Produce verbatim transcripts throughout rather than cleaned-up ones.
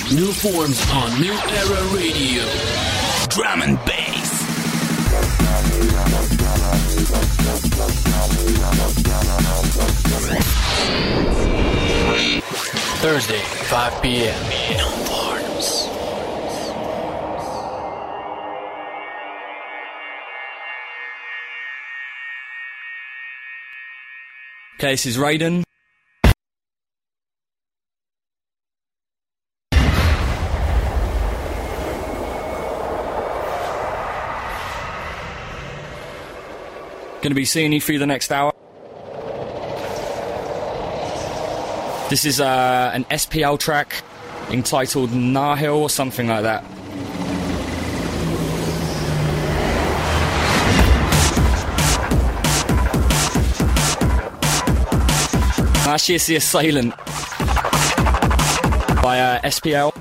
New forms on New Era Radio. Drum and bass. Thursday, five p.m. New forms. Okay, this is Raiden. Going to be seeing you through the next hour. This is uh, an S P L track entitled Nahil or something like that. Actually, it's The Assailant by uh, S P L.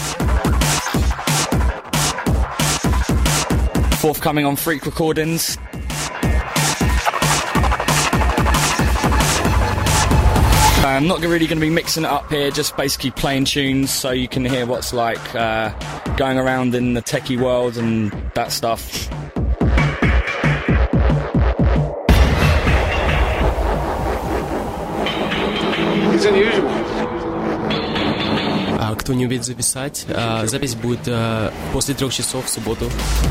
Forthcoming on Freak Recordings. I'm not really going to be mixing it up here, just basically playing tunes so you can hear what's like uh, going around in the techie world and that stuff. It's unusual. А кто не умеет записать, а, запись будет а, после трех часов в субботу.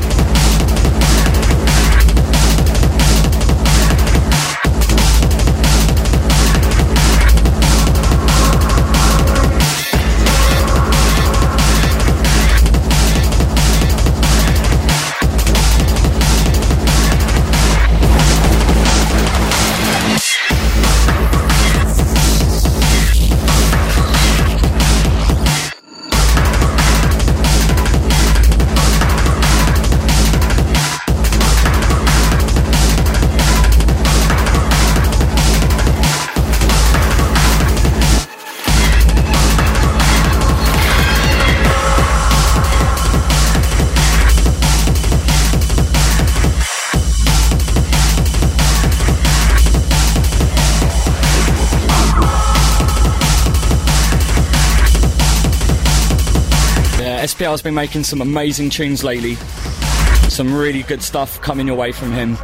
S P L's been making some amazing tunes lately. Some really good stuff coming your way from him.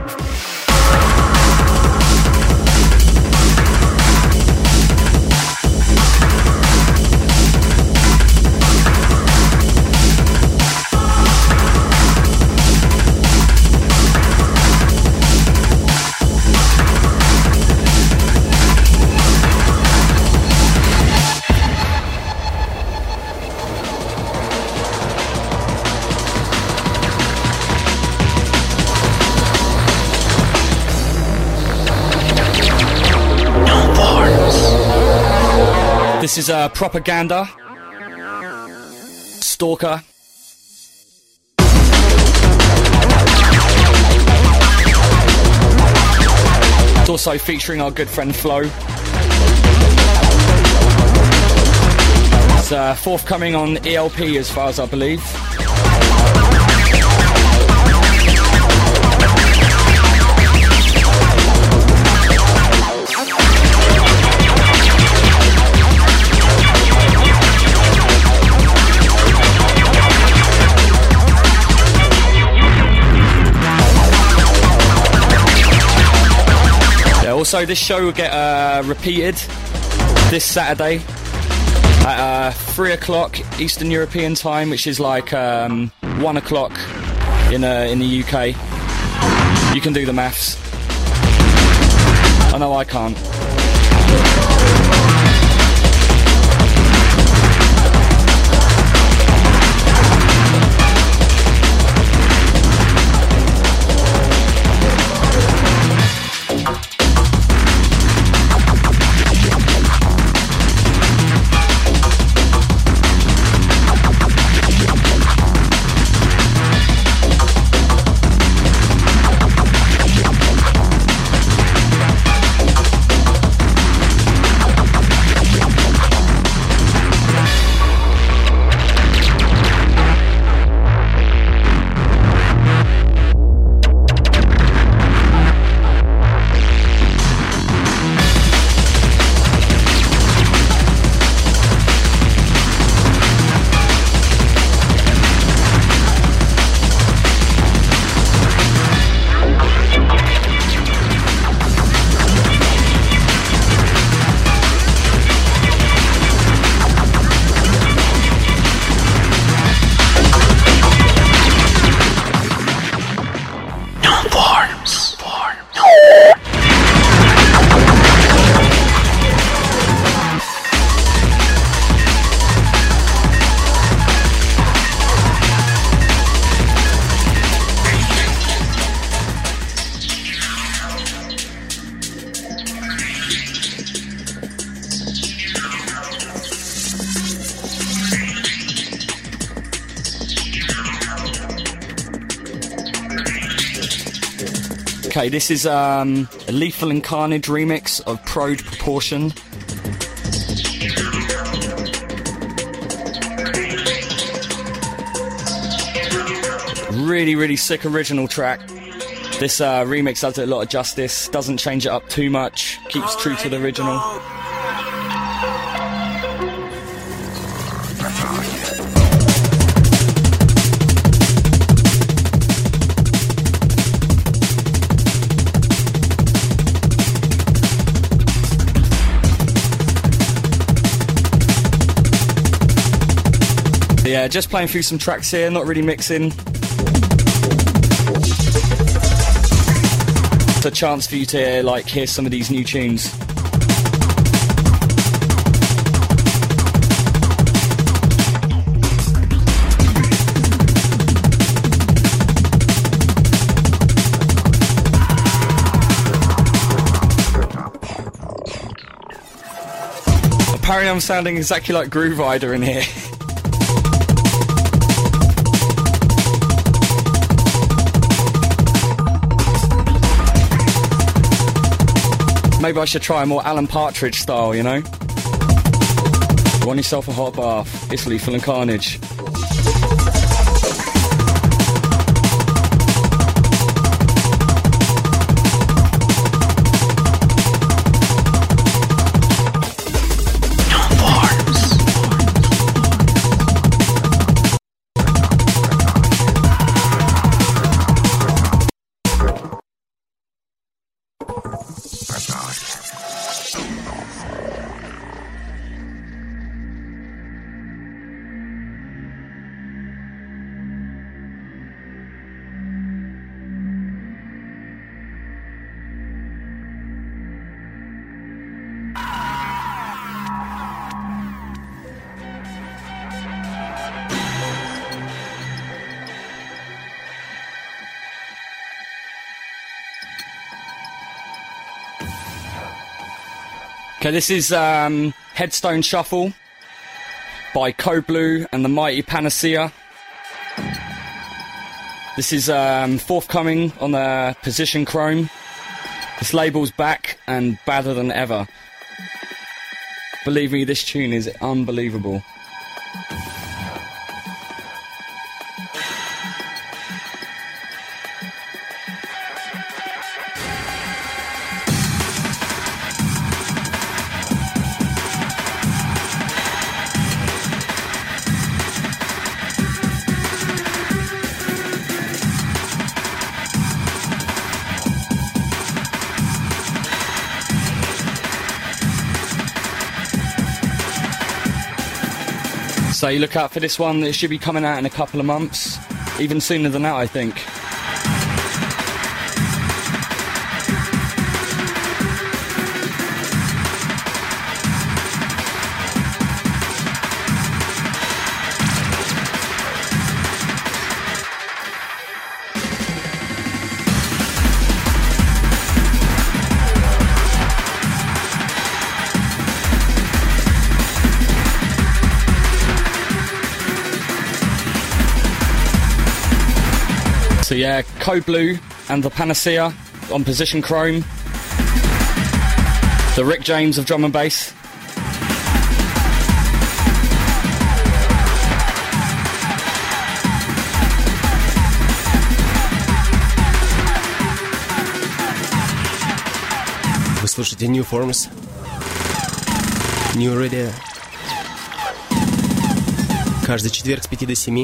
This is uh, Propaganda, Stalker. It's also featuring our good friend Flo. It's uh, forthcoming on E L P as far as I believe. Also, this show will get uh, repeated this Saturday at uh, three o'clock Eastern European time, which is like um, one o'clock in uh, in the U K. You can do the maths. I know I can't. Okay, this is um, a Lethal and Carnage remix of Prode Proportion. Really, really sick original track. This uh, remix does it a lot of justice, doesn't change it up too much, keeps true to the original. Yeah, just playing through some tracks here, not really mixing. It's a chance for you to like hear some of these new tunes. Apparently I'm sounding exactly like Groove Rider in here. Maybe I should try a more Alan Partridge style, you know? You want yourself a hot bath, it's Lethal and Carnage. Okay, this is um, Headstone Shuffle by Code Blue and the Mighty Panacea. This is um, forthcoming on the Position Chrome. This label's back and badder than ever. Believe me, this tune is unbelievable. So you look out for this one, it should be coming out in a couple of months, even sooner than that I think. So yeah, Code Blue and the Panacea on Position Chrome. The Rick James of drum and bass. Вы слушаете New Forms, New Radio. Каждый четверг с пяти до семи.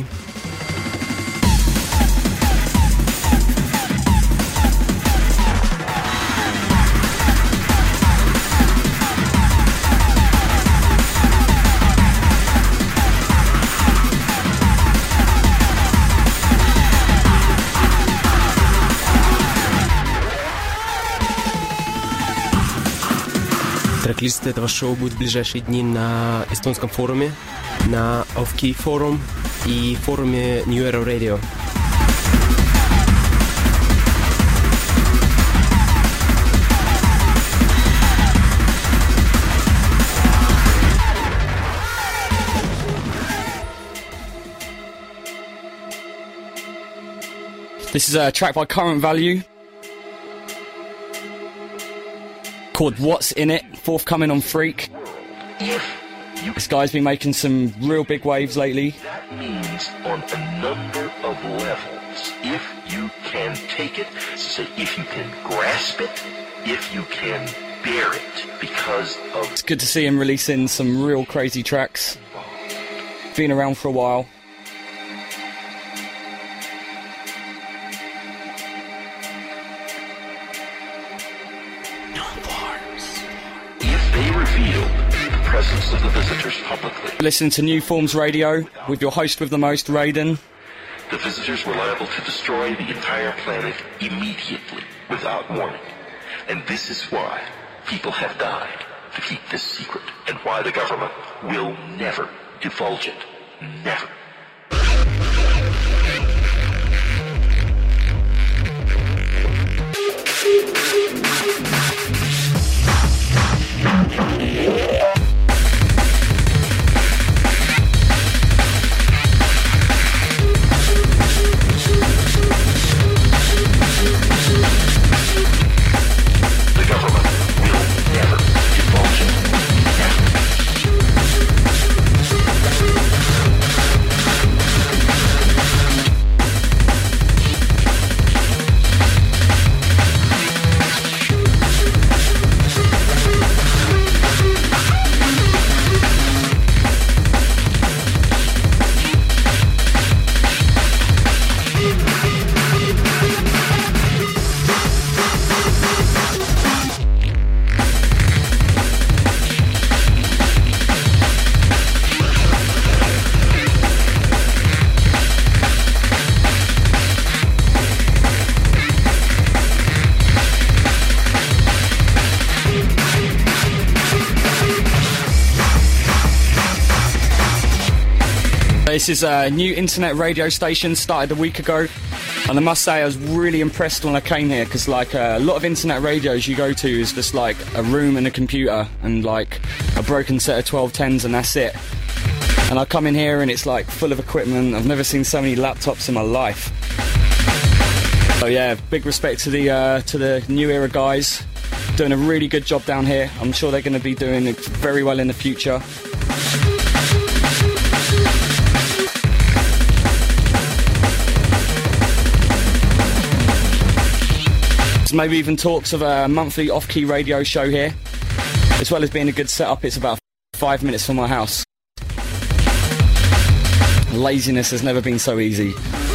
Трек-лист этого шоу будет в ближайшие дни на эстонском форуме, на Off-Key форум и форуме New Era Radio. This is a track by Current Value called What's In It, forthcoming on Freak. This guy's been making some real big waves lately. That means on a number of levels. If you can take it, so if you can grasp it, if you can bear it, because of... It's good to see him releasing some real crazy tracks. Been around for a while. If they revealed the presence of the visitors publicly... Listen to New Forms Radio with your host with the most, Raiden. The visitors were liable to destroy the entire planet immediately, without warning. And this is why people have died to keep this secret, and why the government will never divulge it. Never. The government will never divulge it. This is a new internet radio station, started a week ago, and I must say I was really impressed when I came here, because like uh, a lot of internet radios you go to is just like a room and a computer and like a broken set of twelve tens and that's it. And I come in here and it's like full of equipment. I've never seen so many laptops in my life. So yeah, big respect to the uh, to the New Era guys, doing a really good job down here. I'm sure they're going to be doing it very well in the future. Maybe even talks of a monthly off-key radio show here. As well as being a good setup, it's about five minutes from my house. Laziness has never been so easy.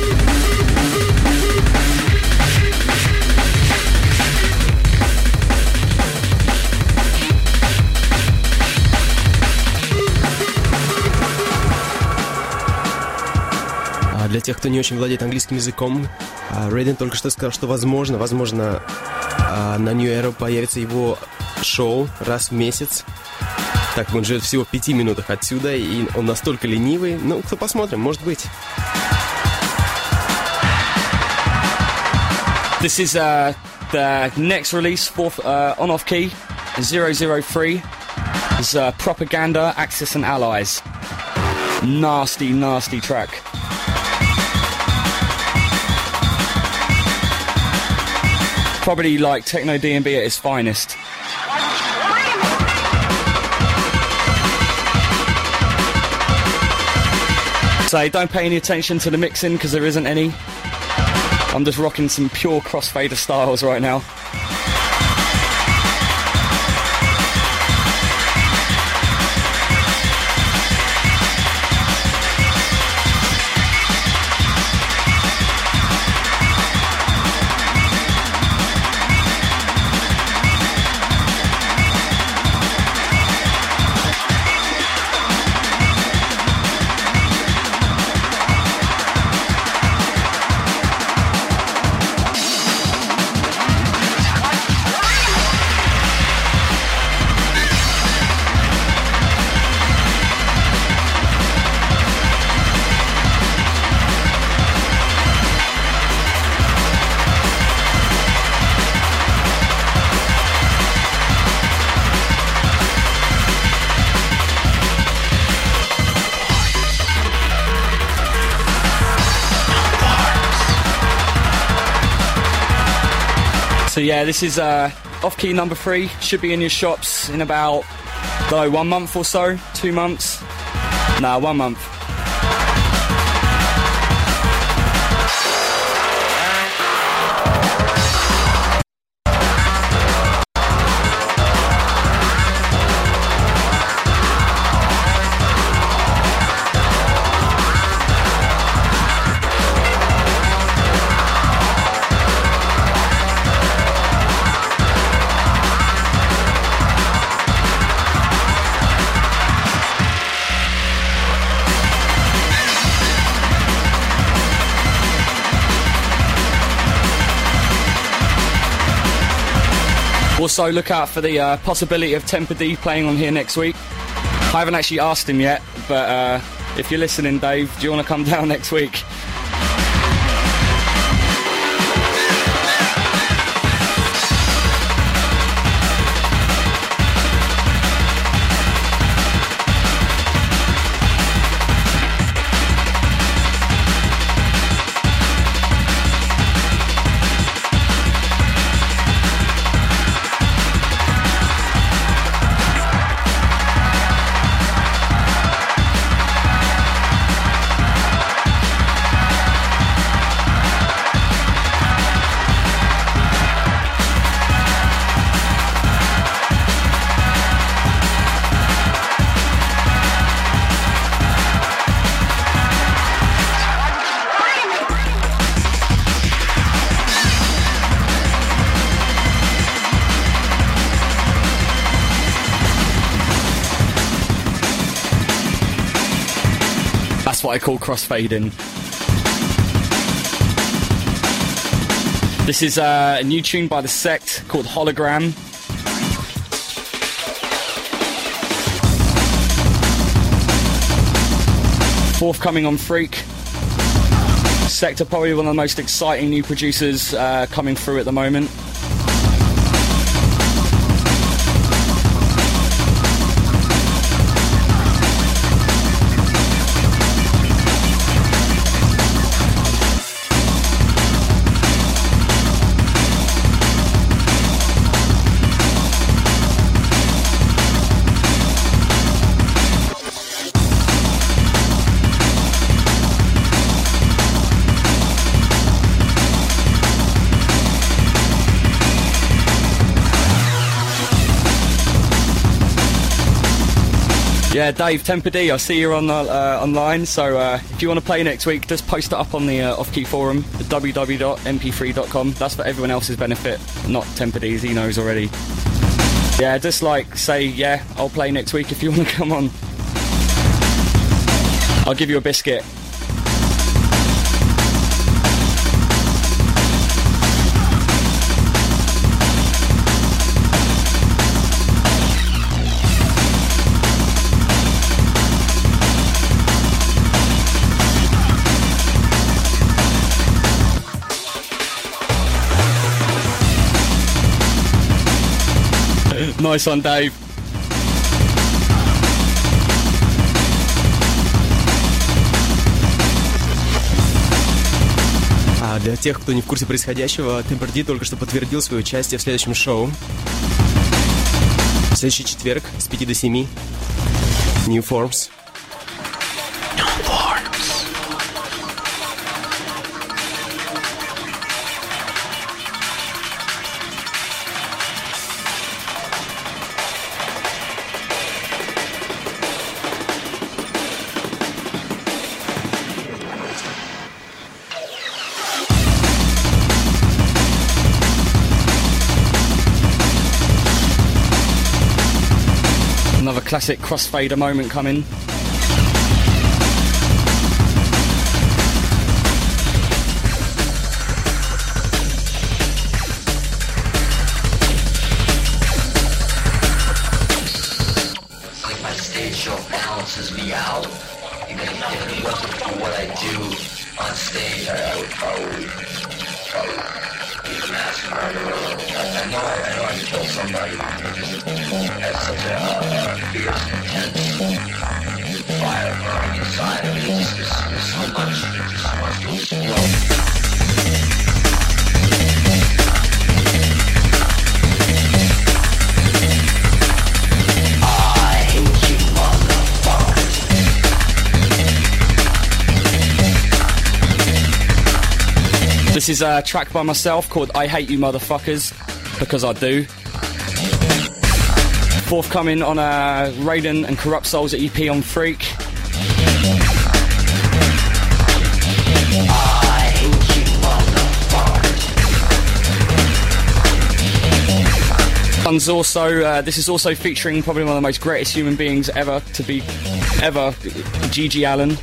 Для тех, кто не очень владеет английским языком, Рейден только что сказал, что возможно, возможно, на New Era появится его шоу раз в месяц. Так, он живет всего в пяти минутах отсюда, и он настолько ленивый. Ну, кто посмотрим, может быть. This is uh, the next release for uh, on off key zero zero three. It's uh, Propaganda, Axis and Allies. Nasty, nasty track. Probably like techno D and B at its finest. So don't pay any attention to the mixing because there isn't any. I'm just rocking some pure crossfader styles right now. So yeah, this is uh, Off Key number three should be in your shops in about, I don't know, one month or so, two months. Nah, one month. Also, look out for the uh, possibility of Temper D playing on here next week. I haven't actually asked him yet, but uh, if you're listening, Dave, do you want to come down next week? That's what I call crossfading. This is uh, a new tune by The Sect called Hologram. Forthcoming on Freak. Sect are probably one of the most exciting new producers uh, coming through at the moment. Yeah, Dave, Temper D, I see you're on uh, online, so uh, if you want to play next week, just post it up on the uh, Off-Key forum, the w w w dot m p three dot com. That's for everyone else's benefit, not Temper D's, he knows already. Yeah, just like, say, yeah, I'll play next week if you want to come on. I'll give you a biscuit. Nice one, Dave. А для тех, кто не в курсе происходящего, Temper D только что подтвердил свое участие в следующем шоу. В следующий четверг с пяти до семи. New Forms. Another classic crossfader moment coming. Like my stage show balances me out. Even if it wasn't for what I do on stage, I would probably, probably be a mass murderer. I know I, I know I killed somebody. That's such a uh, fierce, intense fire burning inside of me. There's, there's so much, there's so much to explode. This is a track by myself called I Hate You Motherfuckers, because I do. Forthcoming on a Raiden and Corrupt Souls E P on Freak. Also, uh, this is also featuring probably one of the most greatest human beings ever to be ever, Gigi Allen.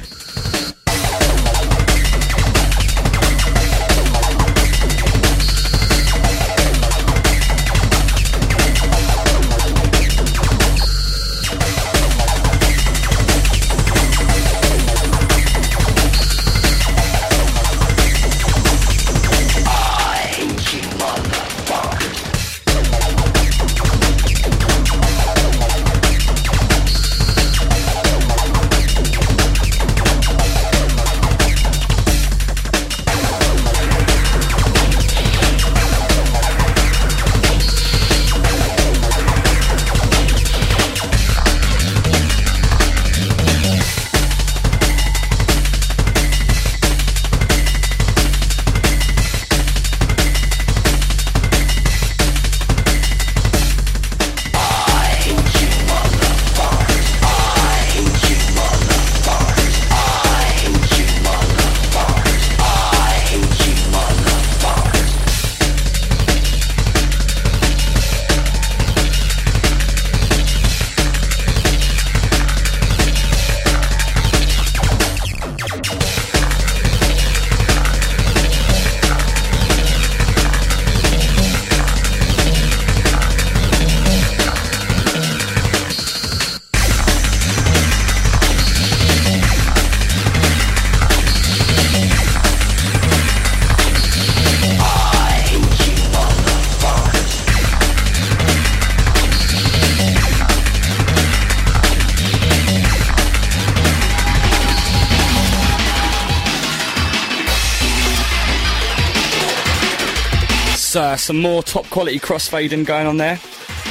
Uh, some more top quality crossfading going on there.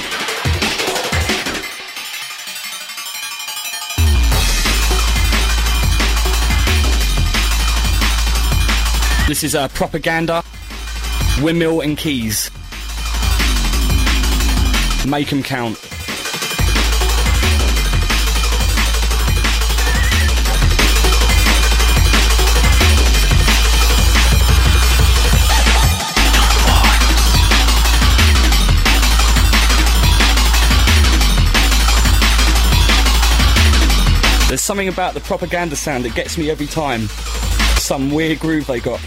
This is uh, Propaganda, Windmill and Keys. Make 'em count. There's something about the Propaganda sound that gets me every time. Some weird groove they got.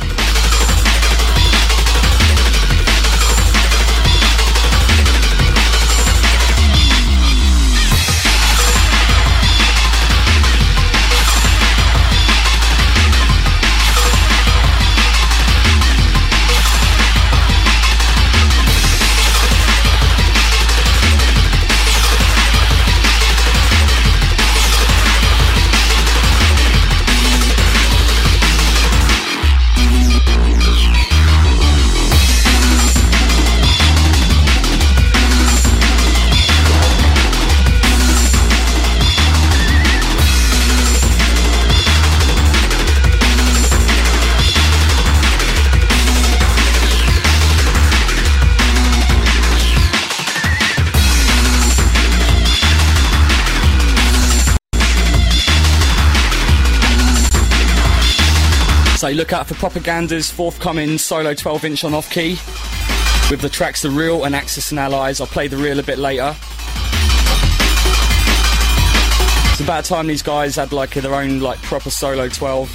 So look out for Propaganda's forthcoming solo twelve inch on Off Key with the tracks The Real and Axis and Allies. I'll play The Real a bit later. It's about time these guys had like their own like proper solo twelve.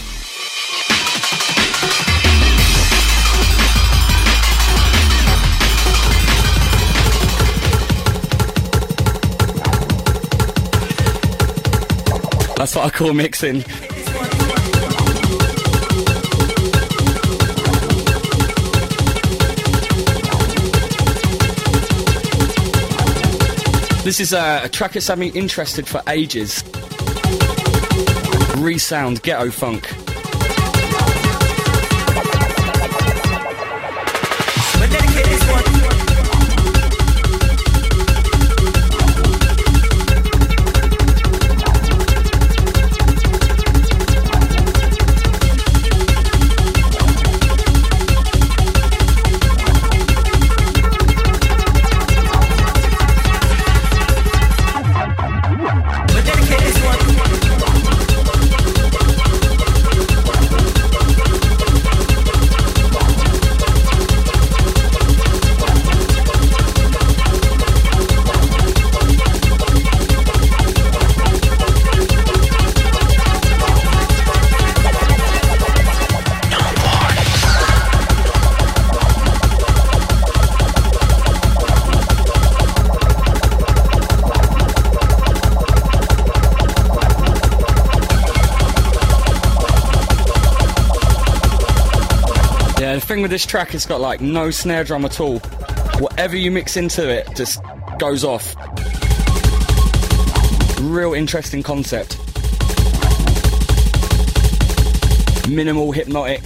That's what I call mixing. This is a, a track that's had me interested for ages. Resound Ghetto Funk. thing with this track, it's got like no snare drum at all. Whatever you mix into it just goes off. Real interesting concept. Minimal hypnotic.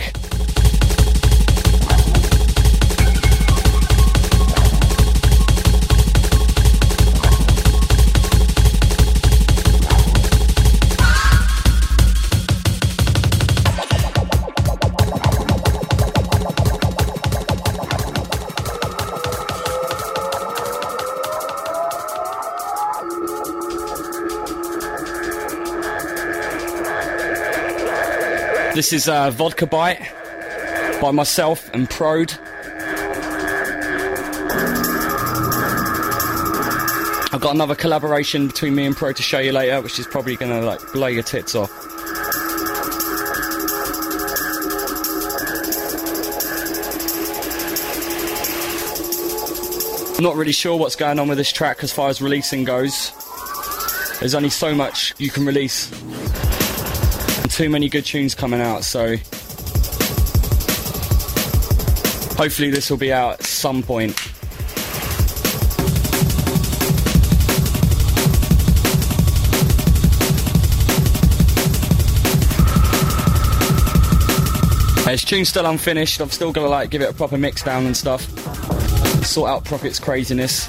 This is uh, Vodka Bite by myself and Prode. I've got another collaboration between me and Prode to show you later, which is probably going to like blow your tits off. I'm not really sure what's going on with this track as far as releasing goes. There's only so much you can release. Too many good tunes coming out, so hopefully this will be out at some point. This tune's still unfinished. I've still got to like give it a proper mix down and stuff, sort out Prophet's craziness.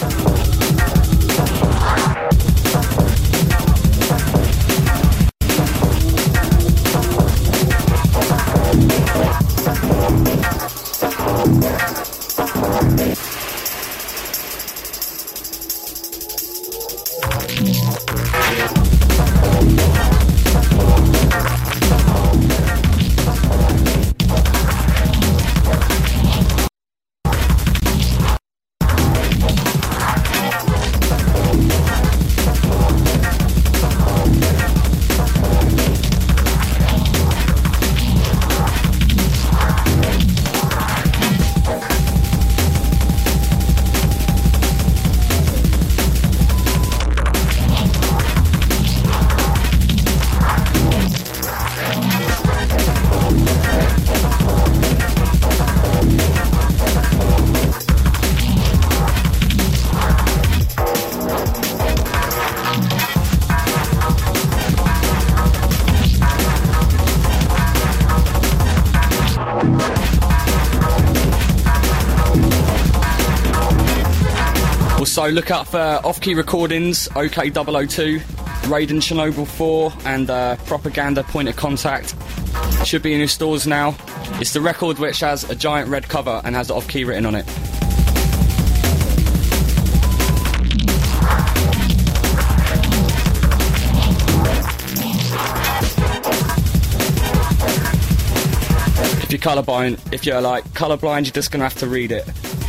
So look out for Off Key Recordings, O K double oh two, Raiden Chernobyl four, and uh, Propaganda Point of Contact. Should be in your stores now. It's the record which has a giant red cover and has Off Key written on it. If you're colourblind, if you're like colourblind, you're just gonna have to read it.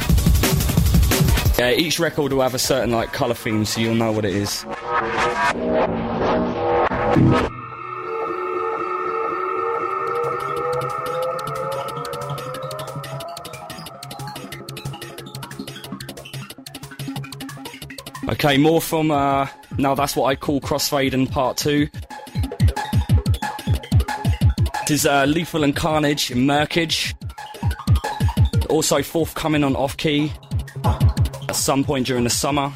Yeah, each record will have a certain like colour theme, so you'll know what it is. Okay, more from uh, now that's what I call Crossfaden Part Two. This is uh, Lethal and Carnage in Merkage. Also forthcoming on Off Key at some point during the summer.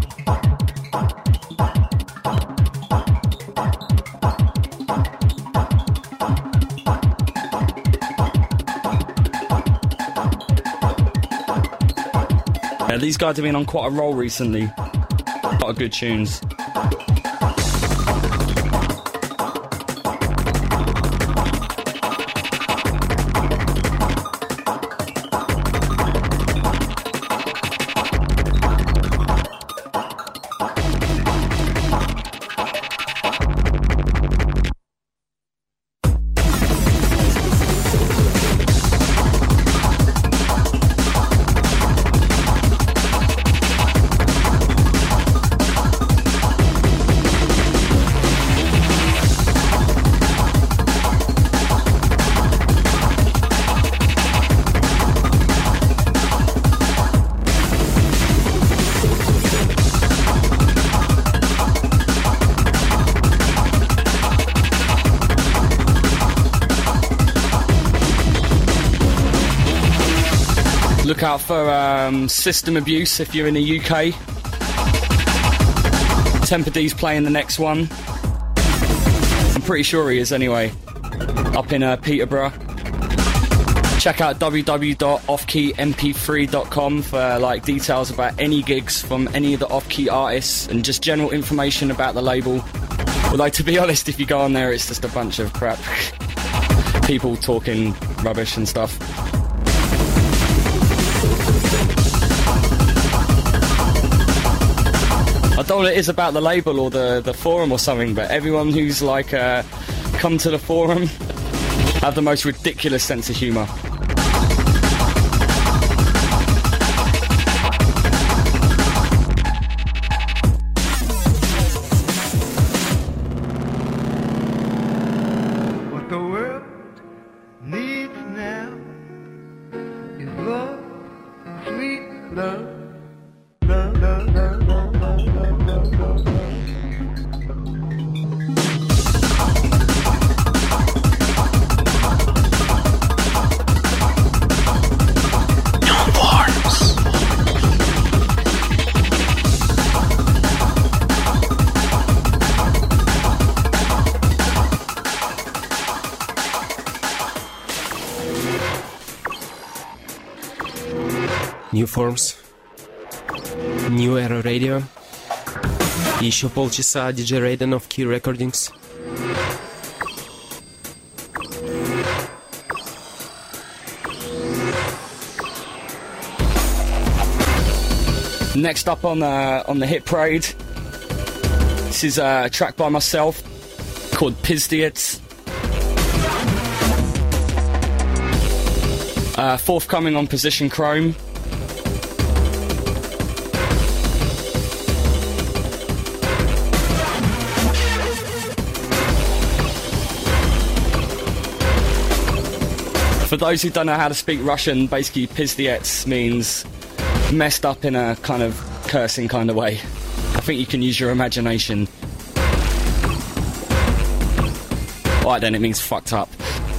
Yeah, these guys have been on quite a roll recently. A lot of good tunes. Look out for um, System Abuse if you're in the U K. Temper D's playing the next one. I'm pretty sure he is anyway. Up in uh, Peterborough. Check out w w w dot off key m p three dot com for like details about any gigs from any of the Off Key artists and just general information about the label. Although to be honest, if you go on there, it's just a bunch of crap. People talking rubbish and stuff. I don't know what it is about the label or the, the forum or something, but everyone who's like uh, come to the forum have the most ridiculous sense of humour. What the world needs now is love, sweet love. Love, love, love, love, love, love, love, love. New Forms, New Era Radio и еще полчаса ди джей Raiden of Key Recordings. Next up on uh, on the Hit Parade, this is a track by myself called Pizdiots. Uh, forthcoming on Position Chrome. For those who don't know how to speak Russian, basically Pizdiots means messed up in a kind of cursing kind of way. I think you can use your imagination. Alright then, it means fucked up.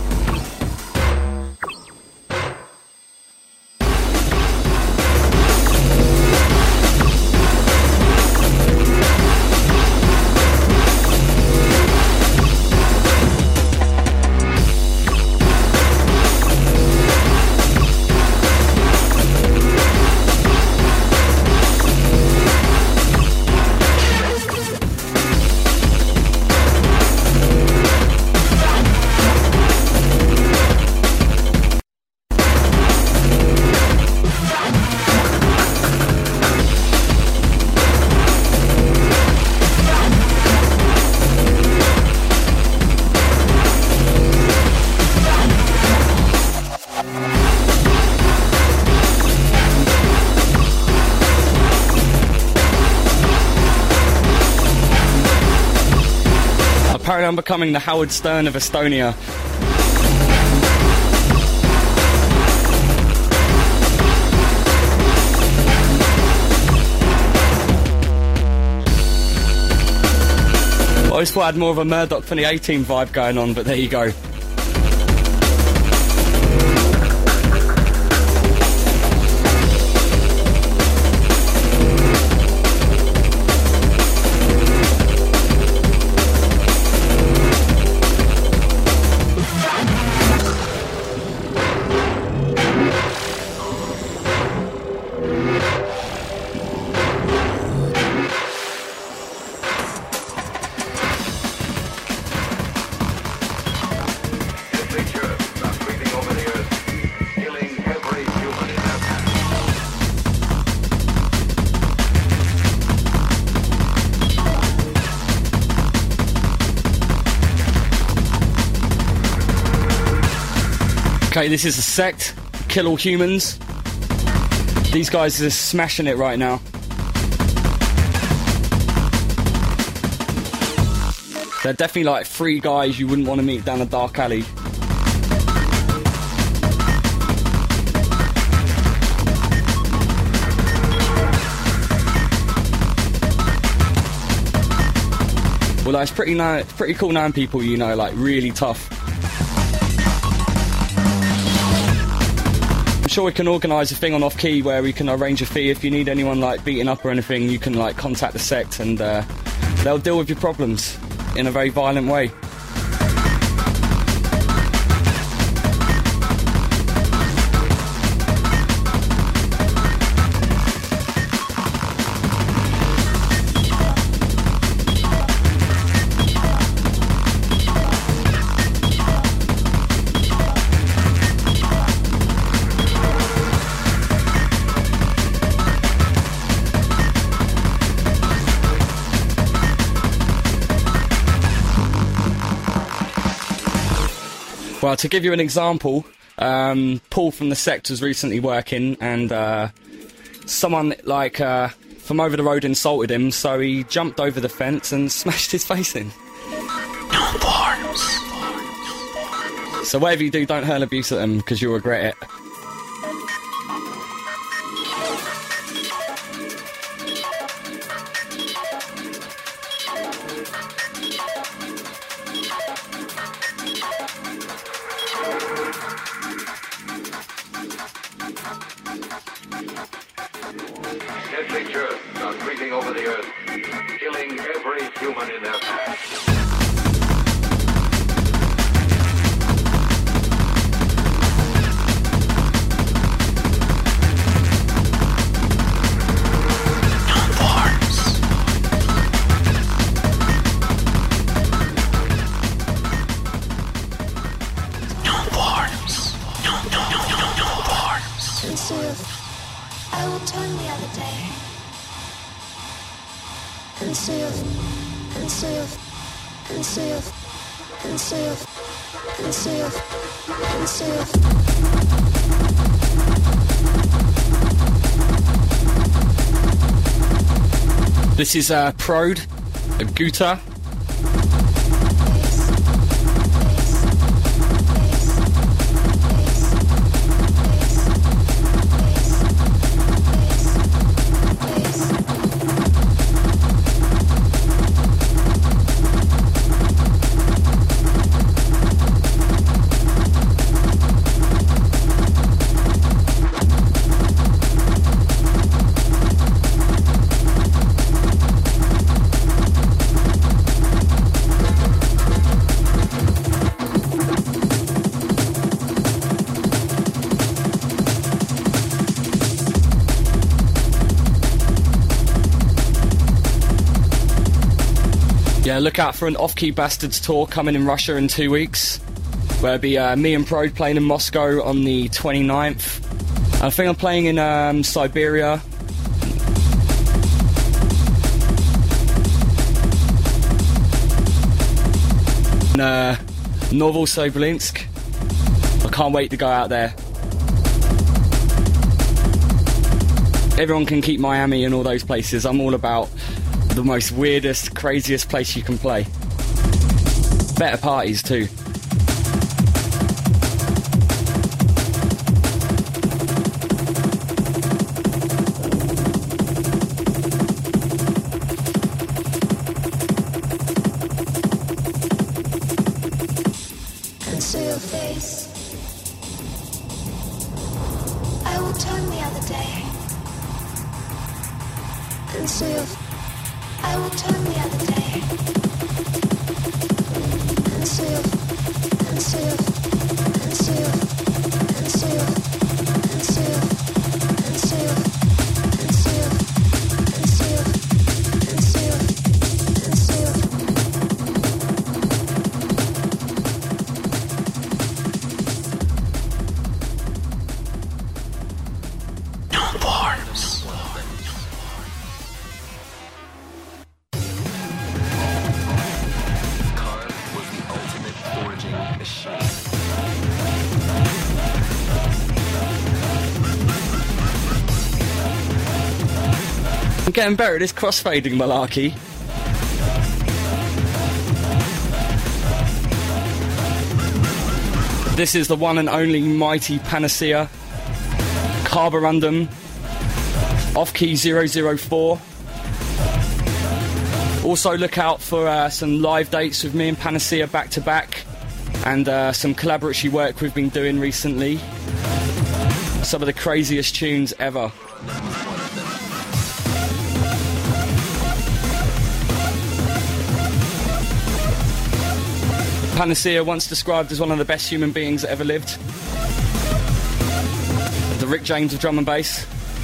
Apparently I'm becoming the Howard Stern of Estonia. I always thought I had more of a Murdoch twenty eighteen vibe going on, but there you go. Okay, this is a sect, Kill All Humans. These guys are smashing it right now. They're definitely like three guys you wouldn't want to meet down a dark alley. Well, it's pretty, no, it's pretty cool knowing people, you know, like really tough. sure we can organise a thing on Off Key where we can arrange a fee. If you need anyone like beaten up or anything, you can like contact the sect and uh, they'll deal with your problems in a very violent way. Well, to give you an example, um, Paul from the sect was recently working, and uh, someone like uh, from over the road insulted him, so he jumped over the fence and smashed his face in. No forms. So whatever you do, don't hurl abuse at them because you'll regret it. Deadly germs are creeping over the earth, killing every human in their path. I will turn the other day and serve, and serve, and serve, and serve, and serve, and serve. This is uh, Prode, a Guta. Yeah, look out for an Off Key Bastards tour coming in Russia in two weeks. Where it'll be uh, me and Prode playing in Moscow on the twenty-ninth. I think I'm playing in um, Siberia. In uh, Novosibirsk. I can't wait to go out there. Everyone can keep Miami and all those places. I'm all about the most weirdest, craziest place you can play. Better parties too. And see your face. I will turn the other day and see your I will turn the other day and serve, and serve, and serve, and serve, and serve, and serve, and serve, and serve, and serve, and serve. No forms. I'm getting better at this crossfading malarkey. This is the one and only mighty Panacea, Carborundum, Off Key zero zero four. Also look out for uh, some live dates with me and Panacea back to back, and uh, some collaboratory work we've been doing recently. some of the craziest tunes ever. Panacea, once described as one of the best human beings that ever lived. The Rick James of drum and bass.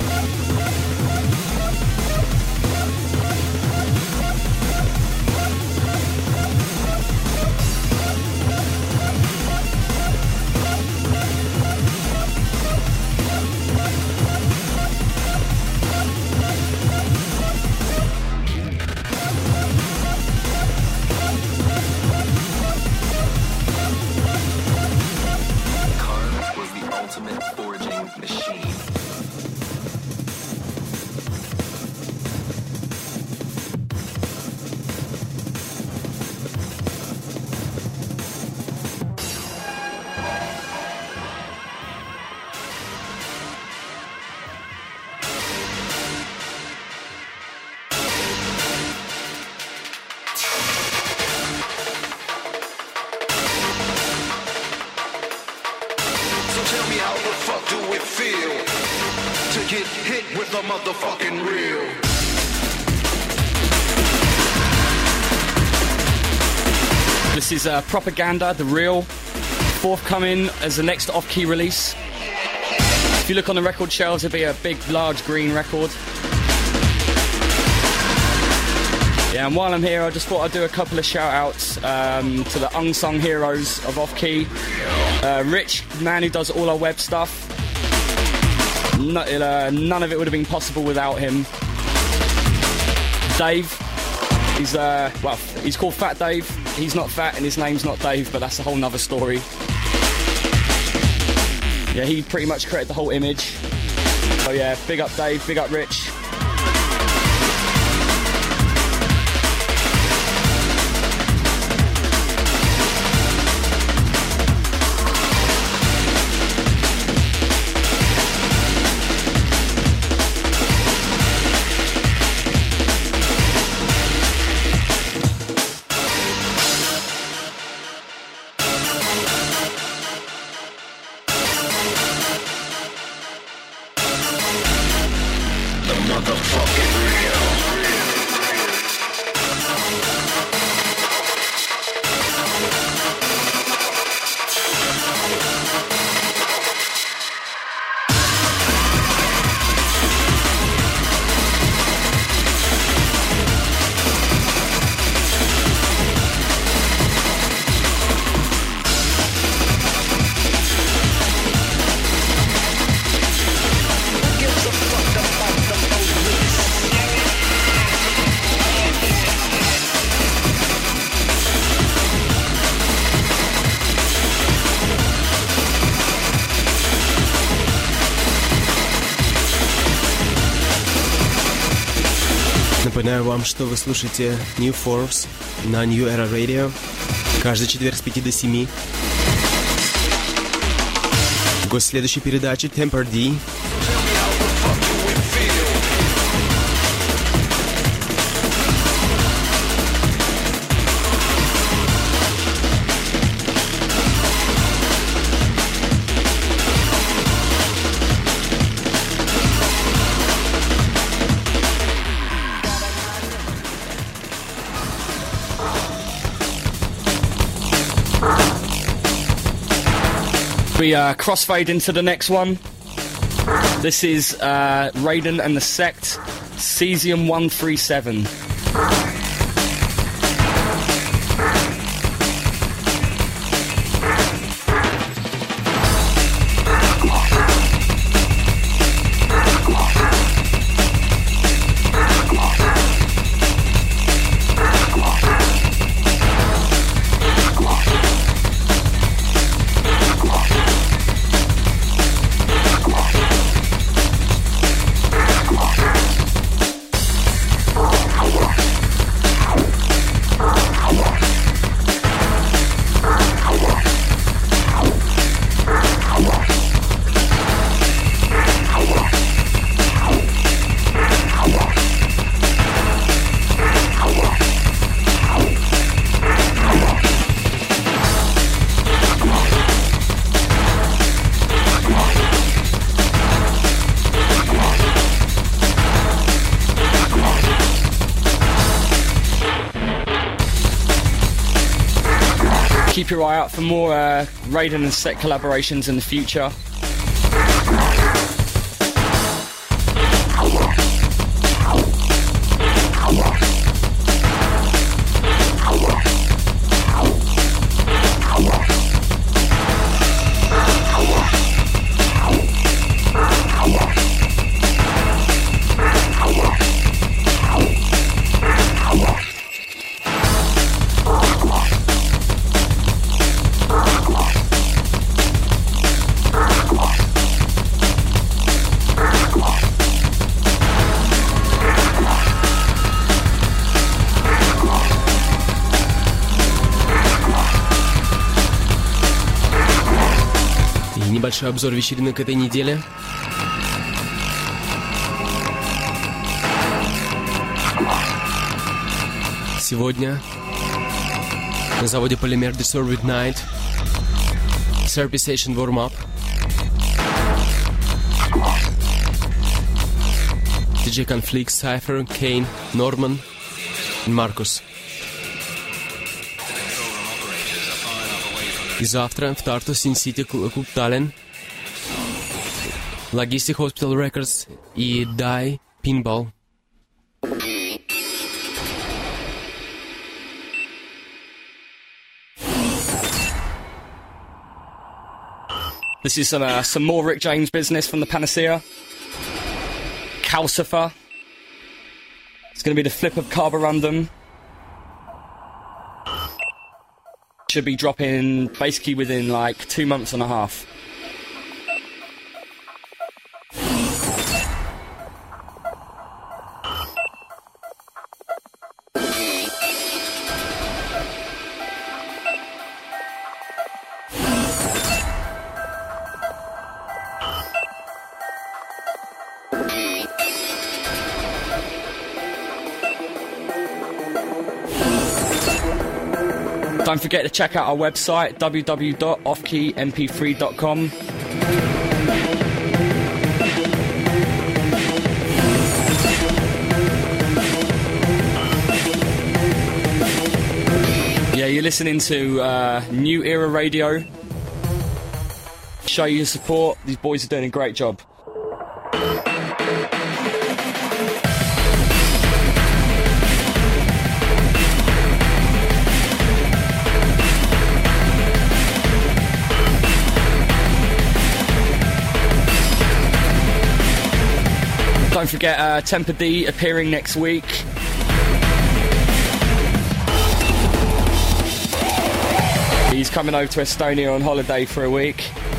This is uh, Propaganda, The Real, forthcoming as the next off-key release. If you look on the record shelves, it'll be a big, large green record. Yeah, and while I'm here, I just thought I'd do a couple of shout-outs um, to the unsung heroes of off-key. Uh, Rich, the man who does all our web stuff. No, uh, none of it would have been possible without him. Dave, he's uh, well, he's called Fat Dave. He's not fat and his name's not Dave, but that's a whole nother story. Yeah, he pretty much created the whole image. So yeah, big up Dave, big up Rich. Напоминаю вам, что вы слушаете New Force на New Era Radio каждый четверг с пяти до семи. Гость следующей передачи Temper D. We uh, crossfade into the next one. This is uh, Raiden and the Sect, Cesium one three seven. Wow. keep your eye out for more uh, Raiden and Set collaborations in the future. Небольшой обзор вечеринок этой недели. Сегодня на заводе Polymer Disturbed Night Therapy Session Warm-Up. ди джей Conflict, Cypher, Kane, Norman и Marcus. И завтра в Тарту, Син-Сити, клуб Таллин, Logistic Hospital Records и Die Pinball. This is some uh, some more Rick James business from the Panacea. Calcifer. It's going to be the flip of Carborundum. Should be dropping basically within like two months and a half. Don't forget to check out our website, w w w dot off key m p three dot com. Yeah, you're listening to uh, New Era Radio. Show your support. These boys are doing a great job. Don't forget uh, Temper D appearing next week. He's coming over to Estonia on holiday for a week.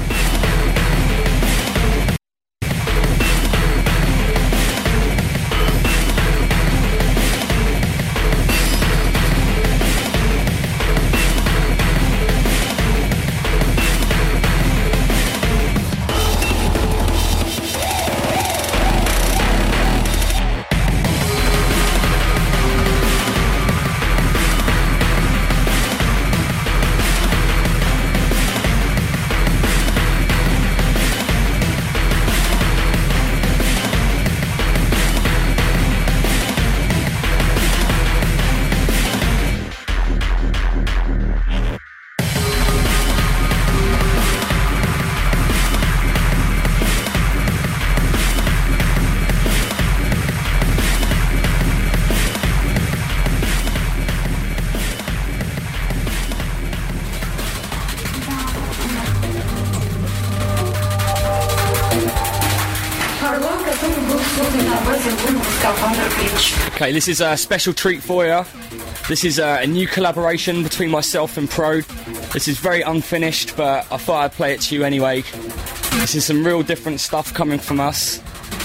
Okay, this is a special treat for you. This is a, a new collaboration between myself and Pro. This is very unfinished, but I thought I'd play it to you anyway. This is some real different stuff coming from us.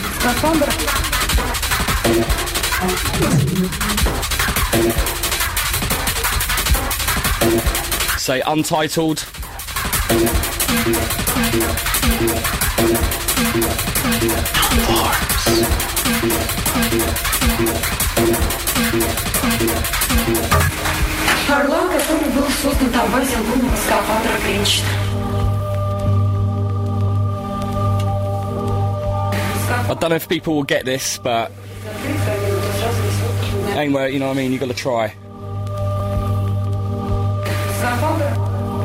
Say Untitled. Шарлон, который был создан на базе лунного скафандра Кринч. I don't know if people will get this, but anyway, you know what I mean, you got to try. Скафандр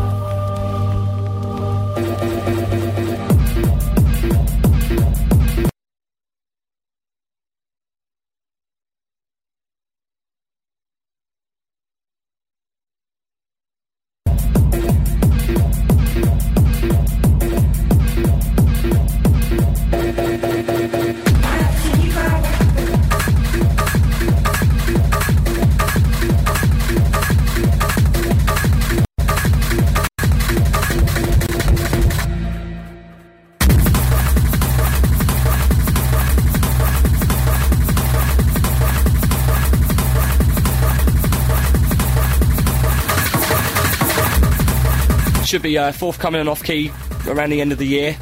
should be uh, forthcoming and off key around the end of the year.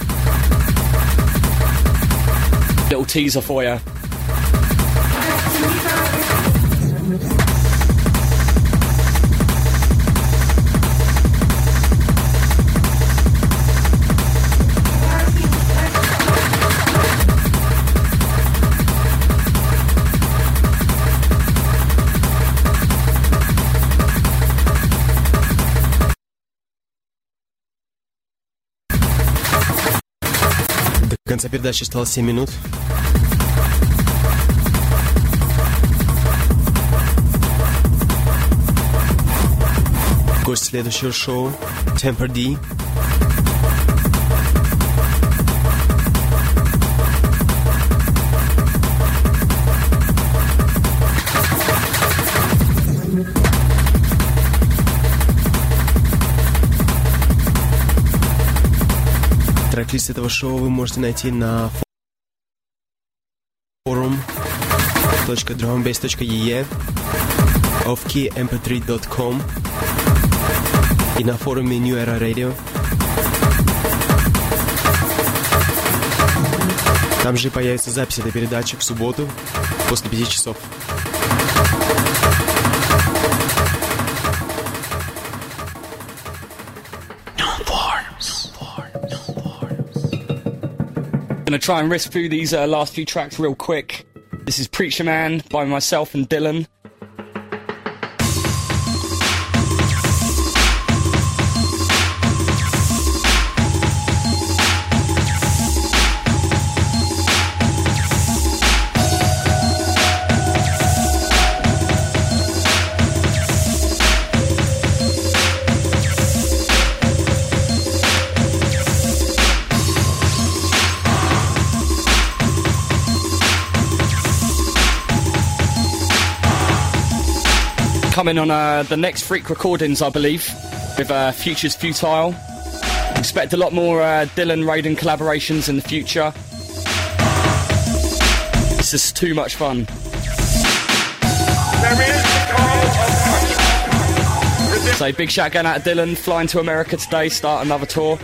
Little teaser for you. До конца передачи осталось семь минут. Гость следующего шоу Temper D. Трек-лист этого шоу вы можете найти на форум точка драм-н-бейс точка и и, off-key эм пи три точка ком и на форуме New Era Radio. Там же появится запись этой передачи в субботу после пяти часов. Gonna try and risk through these uh, last few tracks real quick. This is Preacher Man by myself and Dylan. Coming on uh, the next Freak Recordings, I believe, with uh, Futures Futile. Expect a lot more uh, Dylan Raiden collaborations in the future. It's just too much fun. So big shout going out to Dylan, flying to America today, start another tour.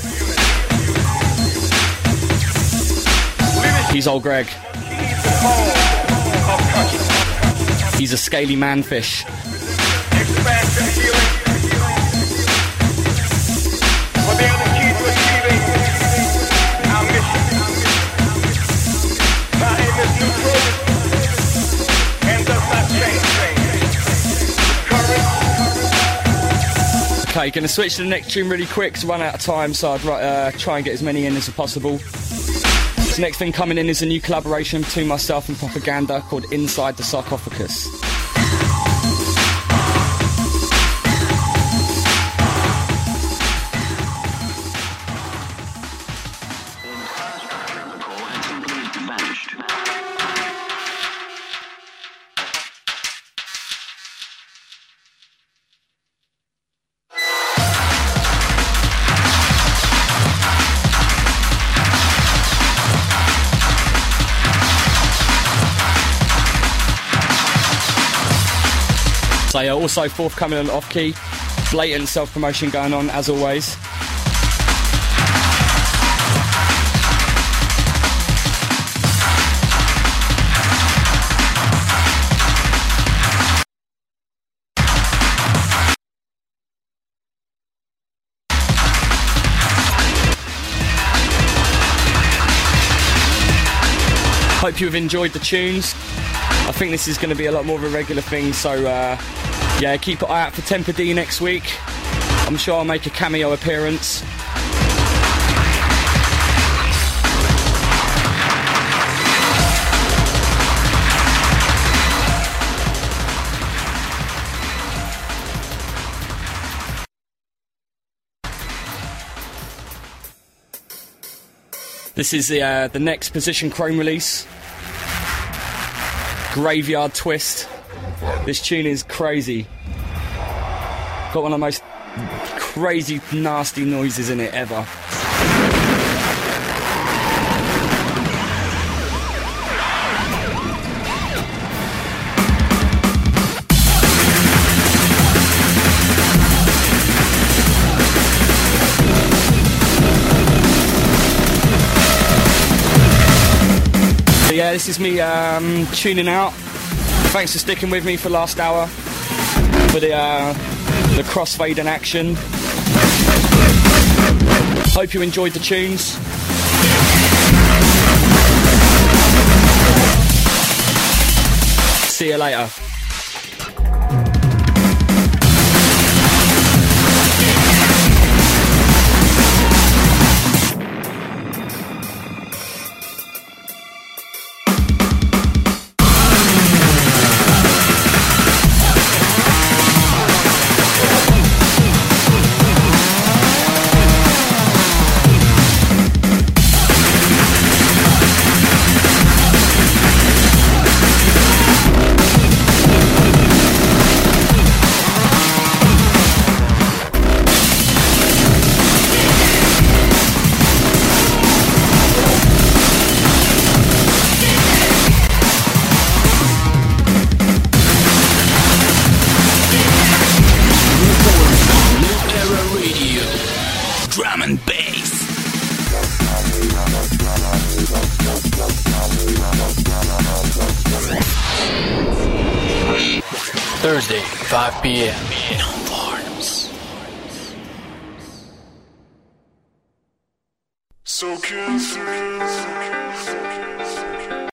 He's old Greg. He's a scaly manfish. Okay, gonna switch to the next tune really quick because we're running out of time, so I'd uh, try and get as many in as possible. This next thing coming in is a new collaboration between myself and Propaganda called Inside the Sarcophagus. They are also forthcoming on Off Key. Blatant self-promotion going on as always. Hope you have enjoyed the tunes. I think this is going to be a lot more of a regular thing, so uh, yeah, keep an eye out for Temper D next week. I'm sure I'll make a cameo appearance. This is the, uh, the next Position Chrome release. Graveyard Twist. This tune is crazy. Got one of the most crazy, nasty noises in it ever. this is me um, tuning out. Thanks for sticking with me for last hour for the uh, the crossfade in action. Hope you enjoyed the tunes. See you later. Thursday, five p m No Farms. So kiss me.